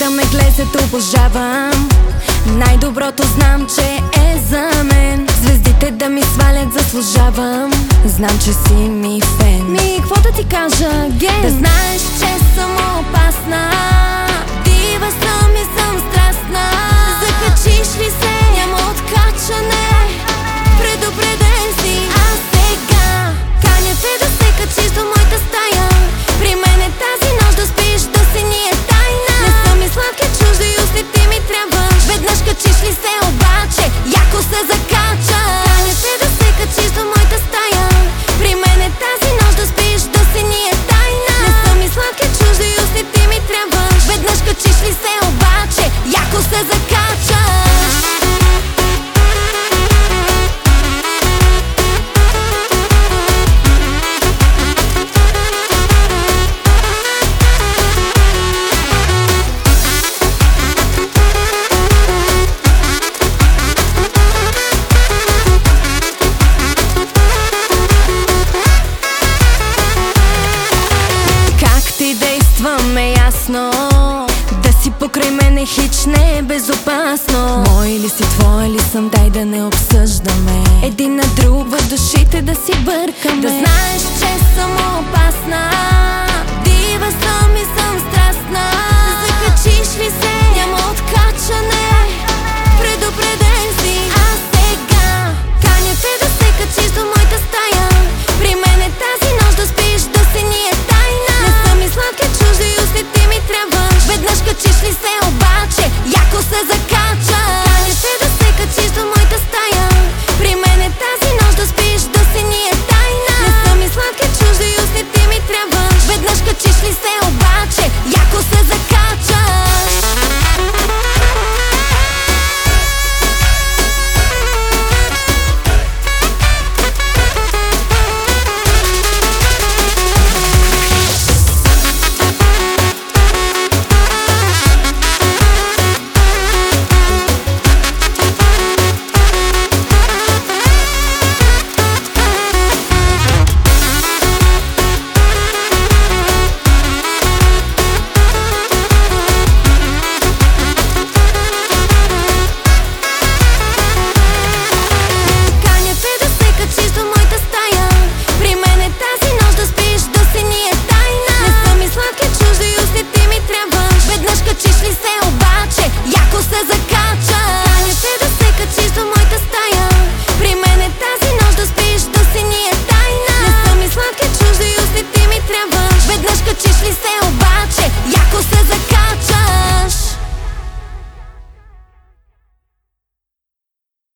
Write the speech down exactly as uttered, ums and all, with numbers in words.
ме глезето обожавам. Най-доброто знам, че е за мен. Звездите да ми свалят заслужавам. Знам, че си ми фен. Ми, какво да ти кажа, ген? Да знаеш, че съм опасна. Дива съм и съм страстна. Закачиш ли се, няма откачане. Предупреден си. А сега каня те да се качиш до моята стая. При мен е тази нощ да спиш, да си ни е тайна. Не съм и сладка чужда и устните ми трябваш. Веднъж качиш ли се обаче, яко се закача. Каня те да се качиш до моята стая. При мен е тази нощ да спиш, да си ни е тайна. Не съм и сладка чужда и устните ми трябваш. Веднъж качиш ли се обаче, яко се закача. Действаме ясно, да си покрай мене хич не е безопасно. Мой ли си, твой ли съм, дай да не обсъждаме. Един на друг в душите да си бъркаме. Да знаеш, че съм опасна. Дива съм и съм страстна. Закачиш ли се, няма откачане.